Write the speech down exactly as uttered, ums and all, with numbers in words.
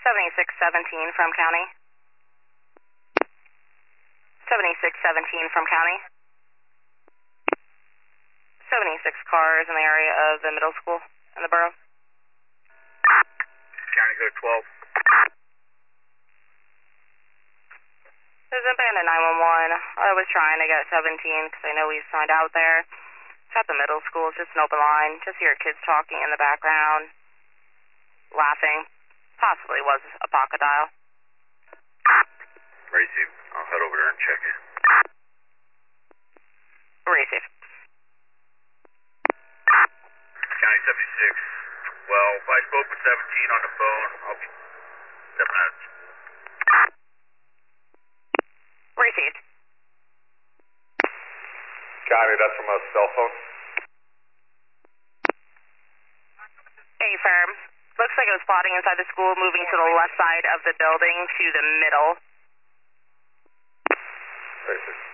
seventy-six seventeen from county. seventy-six seventeen from county. seventy-six cars in the area of the middle school in the borough. County code twelve. This is Abandoned nine one one. I was trying to get seventeen because I know we signed out there. It's at the middle school. It's just an open line. Just hear kids talking in the background, laughing. Possibly was a pocket dial. Receive. I'll head over there and check it. Receive. County seventy-six. Well, I spoke with seventeen on the phone. I'll be stepping out. Received. County, that's from a cell phone. Hey, firm. Looks like it was spotting inside the school, moving to the left side of the building to the middle. Racist.